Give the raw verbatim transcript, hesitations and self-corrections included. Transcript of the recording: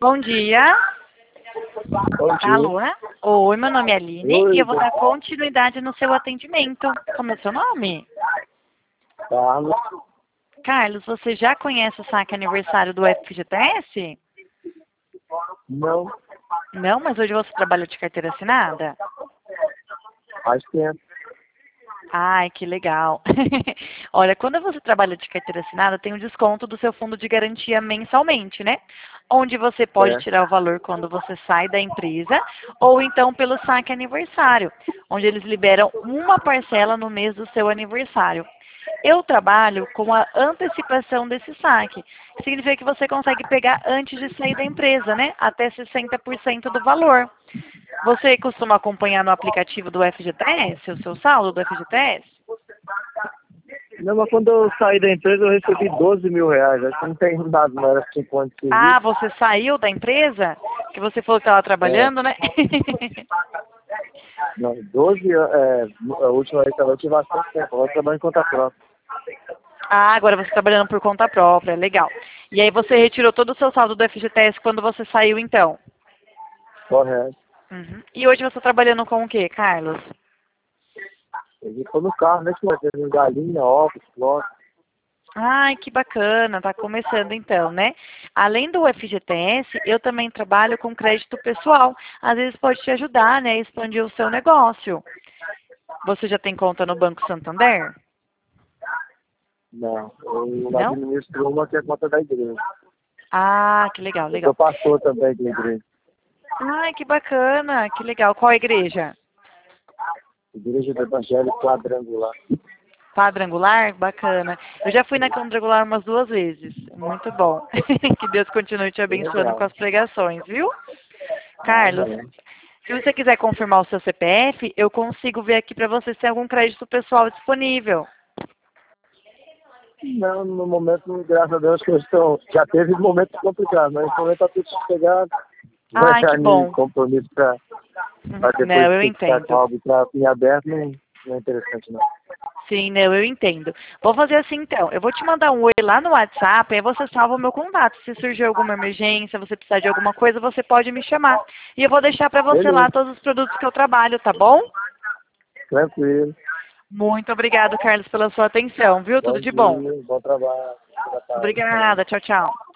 Bom dia. Bom dia. Alô? Oi, meu nome é Aline Oi, e eu vou bom- dar continuidade no seu atendimento. Como é seu nome? Carlos. Carlos, você já conhece o saque aniversário do F G T S? Não, Não, mas hoje você trabalha de carteira assinada? faz tempo. Ai, que legal. Olha, quando você trabalha de carteira assinada, tem um desconto do seu fundo de garantia mensalmente, né? Onde você pode É. tirar o valor quando você sai da empresa, ou então pelo saque aniversário, onde eles liberam uma parcela no mês do seu aniversário. Eu trabalho com a antecipação desse saque. Significa que você consegue pegar antes de sair da empresa, né? Até sessenta por cento do valor. Você costuma acompanhar no aplicativo do F G T S, o seu saldo do F G T S? Não, mas quando eu saí da empresa eu recebi doze mil reais. Acho que não tem dado, não era cinco anos de Ah, serviço. você saiu da empresa? Que você falou que estava É, trabalhando, né? não, doze, é, a última vez que eu tive bastante tempo. Agora eu trabalho em conta própria. Ah, agora você está trabalhando por conta própria, legal. E aí você retirou todo o seu saldo do F G T S quando você saiu, então? Correto. Uhum. E hoje você está trabalhando com o quê, Carlos? Eu estou no carro, né? Tendo galinha, ovos, flores. Ai, que bacana, tá começando então, né? Além do F G T S, eu também trabalho com crédito pessoal. Às vezes pode te ajudar, né, a expandir o seu negócio. Você já tem conta no Banco Santander? Não, eu Não? administro uma que é conta da igreja. Ah, que legal, Eu sou legal. pastor também da igreja. Ai, que bacana, que legal. Qual igreja? Igreja do Evangelho Quadrangular. Quadrangular? Bacana. Eu já fui na Quadrangular umas duas vezes. Muito bom. Que Deus continue te abençoando com Legal. as pregações, viu? Carlos, Amém. se você quiser confirmar o seu C P F, eu consigo ver aqui para você se tem algum crédito pessoal disponível. Não, no momento, graças a Deus, que eu estou, já teve momentos complicados, mas no momento está tudo sossegado. Não Ai, entrar que em bom. compromisso para depois Não, eu ter que ficar com entendo. algo pra, em aberto, não, não é interessante, não. Sim, não, eu entendo. Vou fazer assim então. Eu vou te mandar um oi lá no WhatsApp, aí você salva o meu contato. Se surgir alguma emergência, você precisar de alguma coisa, você pode me chamar. E eu vou deixar para você lá Beleza, todos os produtos que eu trabalho, tá bom? tranquilo. Muito obrigado, Carlos, pela sua atenção, viu? Bom Tudo de bom. dia, bom trabalho. Boa tarde. Obrigada. Tchau, tchau.